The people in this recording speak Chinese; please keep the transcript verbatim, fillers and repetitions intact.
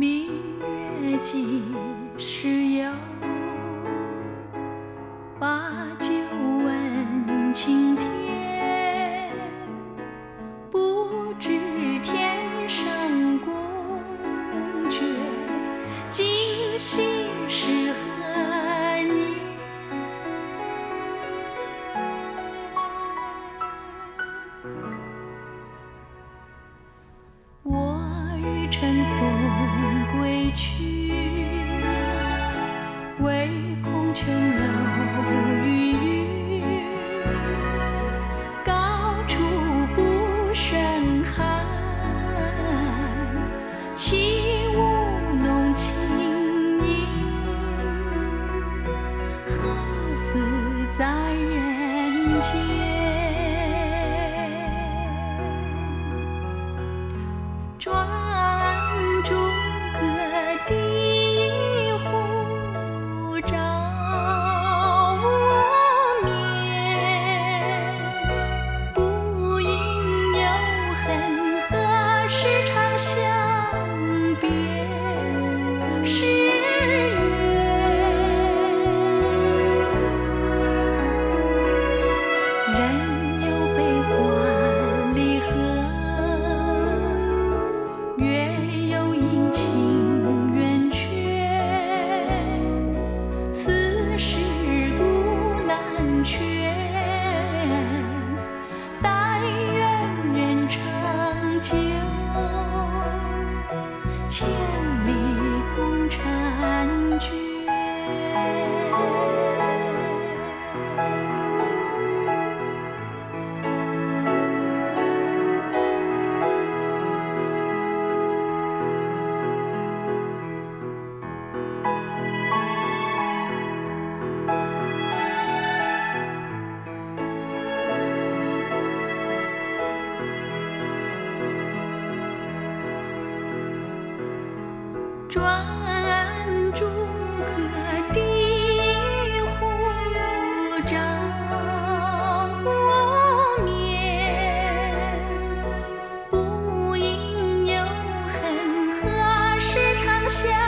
明月几时有？把酒问青天。不知天上宫阙，今夕是何年？我欲乘风归去，唯恐琼楼玉宇，高处不胜寒。起舞弄清影，何似在人间？转朱阁地户，照无眠。不应有恨，何时长相别时圆？人有悲欢离合，月有阴晴圆缺，此事古难全。但愿人长久，千里共婵娟。转朱阁地户，照无眠。不应有恨，何时长相